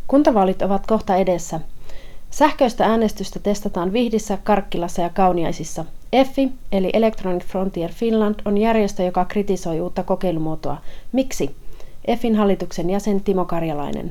Kuntavaalit ovat kohta edessä. Sähköistä äänestystä testataan Vihdissä, Karkkilassa ja Kauniaisissa. EFFI, eli Electronic Frontier Finland, on järjestö, joka kritisoi uutta kokeilumuotoa. Miksi? EFFin hallituksen jäsen Timo Karjalainen.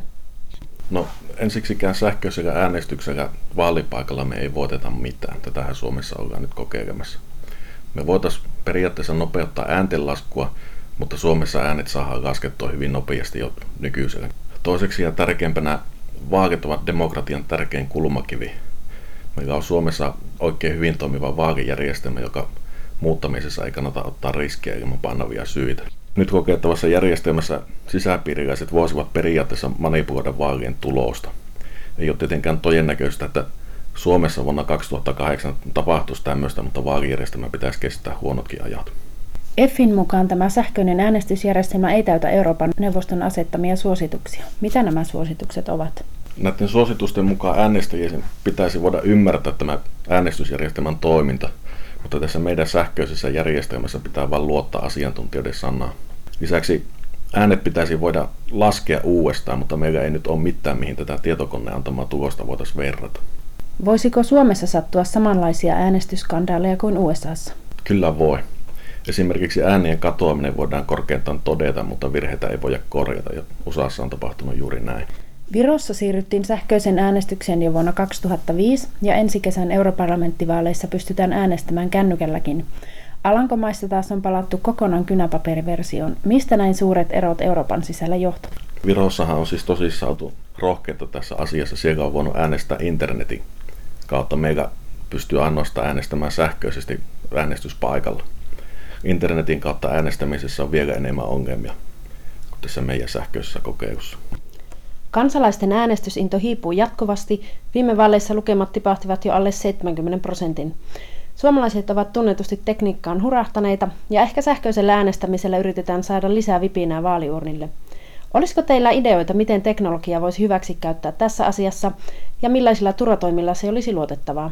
No ensiksikään sähköisellä äänestyksellä vaalipaikalla me ei voiteta mitään. Tätähän Suomessa ollaan nyt kokeilemassa. Me voitaisiin periaatteessa nopeuttaa ääntenlaskua, mutta Suomessa äänet saadaan laskettua hyvin nopeasti jo nykyisellä. Toiseksi ja tärkeimpänä vaalit ovat demokratian tärkein kulmakivi. Meillä on Suomessa oikein hyvin toimiva vaalijärjestelmä, joka muuttamisessa ei kannata ottaa riskejä ilman painavia syitä. Nyt kokeiltavassa järjestelmässä sisäpiiriläiset voisivat periaatteessa manipuloida vaalien tulosta. Ei ole tietenkään todennäköistä, että Suomessa vuonna 2008 tapahtuisi tämmöistä, mutta vaalijärjestelmä pitäisi kestää huonotkin ajat. EFFin mukaan tämä sähköinen äänestysjärjestelmä ei täytä Euroopan neuvoston asettamia suosituksia. Mitä nämä suositukset ovat? Näiden suositusten mukaan äänestäjien pitäisi voida ymmärtää tämä äänestysjärjestelmän toiminta, mutta tässä meidän sähköisessä järjestelmässä pitää vain luottaa asiantuntijoiden sanaan. Lisäksi äänet pitäisi voida laskea uudestaan, mutta meillä ei nyt ole mitään, mihin tätä tietokoneen antamaa tulosta voitaisiin verrata. Voisiko Suomessa sattua samanlaisia äänestysskandaaleja kuin USAssa? Kyllä voi. Esimerkiksi äänien katoaminen voidaan korkeintaan todeta, mutta virheitä ei voida korjata, ja USAssa on tapahtunut juuri näin. Virossa siirryttiin sähköisen äänestykseen jo vuonna 2005, ja ensi kesän europarlamenttivaaleissa pystytään äänestämään kännykälläkin. Alankomaissa taas on palattu kokonaan kynäpaperiversioon. Mistä näin suuret erot Euroopan sisällä johtuvat? Virossahan on siis tosissaan oltu rohkeita tässä asiassa. Siellä on voinut äänestää internetin kautta. Meillä pystyy ainoastaan äänestämään sähköisesti äänestyspaikalla. Internetin kautta äänestämisessä on vielä enemmän ongelmia kuin tässä meidän sähköisessä kokeilussa. Kansalaisten äänestysinto hiipuu jatkuvasti. Viime vaaleissa lukemat tipahtivat jo alle 70%. Suomalaiset ovat tunnetusti tekniikkaan hurahtaneita, ja ehkä sähköisellä äänestämisellä yritetään saada lisää vipinää vaaliurnille. Olisiko teillä ideoita, miten teknologia voisi hyväksi käyttää tässä asiassa, ja millaisilla turvatoimilla se olisi luotettavaa?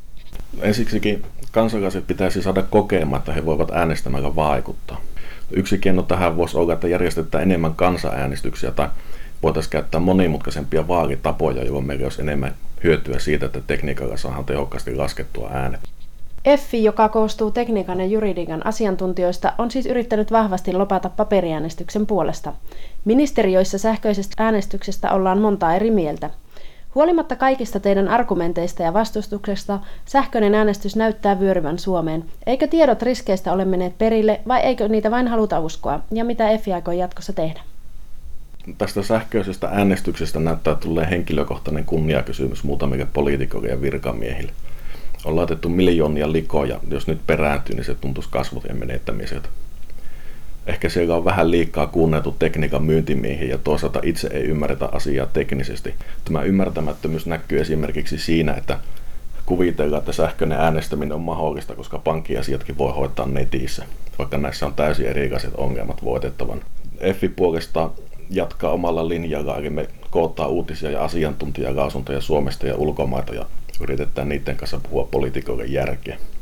Ensiksikin kansalaiset pitäisi saada kokemaan, että he voivat äänestämällä vaikuttaa. Yksi keino tähän voisi olla, että järjestetään enemmän kansanäänestyksiä tai voitaisiin käyttää monimutkaisempia vaalitapoja, jolloin meillä olisi enemmän hyötyä siitä, että tekniikalla saadaan tehokkaasti laskettua äänet. EFFI, joka koostuu tekniikan ja juridiikan asiantuntijoista, on siis yrittänyt vahvasti lopata paperiäänestyksen puolesta. Ministeriöissä sähköisestä äänestyksestä ollaan montaa eri mieltä. Huolimatta kaikista teidän argumenteista ja vastustuksesta, sähköinen äänestys näyttää vyöryvän Suomeen. Eikö tiedot riskeistä ole menneet perille vai eikö niitä vain haluta uskoa? Ja mitä EFFI aikoo jatkossa tehdä? Tästä sähköisestä äänestyksestä näyttää tulleen henkilökohtainen kunniakysymys muutamille poliitikoille ja virkamiehille. On laitettu miljoonia likoja, jos nyt perääntyy, niin se tuntuisi kasvojen menettämiseltä. Ehkä siellä on vähän liikaa kuunneltu tekniikan myyntimiehiä ja toisaalta itse ei ymmärretä asiaa teknisesti. Tämä ymmärtämättömyys näkyy esimerkiksi siinä, että kuvitellaan, että sähköinen äänestäminen on mahdollista, koska pankkiasiatkin voi hoitaa netissä, vaikka näissä on täysin erilaiset ongelmat voitettavan. EFFI puolestaan jatkaa omalla linjalla, eli me kootaan uutisia ja asiantuntijalausuntoja Suomesta ja ulkomaita ja yritetään niiden kanssa puhua poliitikoille järkeä.